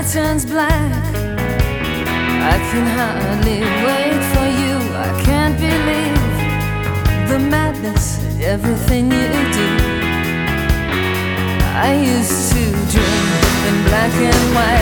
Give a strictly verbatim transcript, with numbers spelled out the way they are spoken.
turns black. I can hardly wait for you. I can't believe the madness, everything you do. I used to dream in black and white.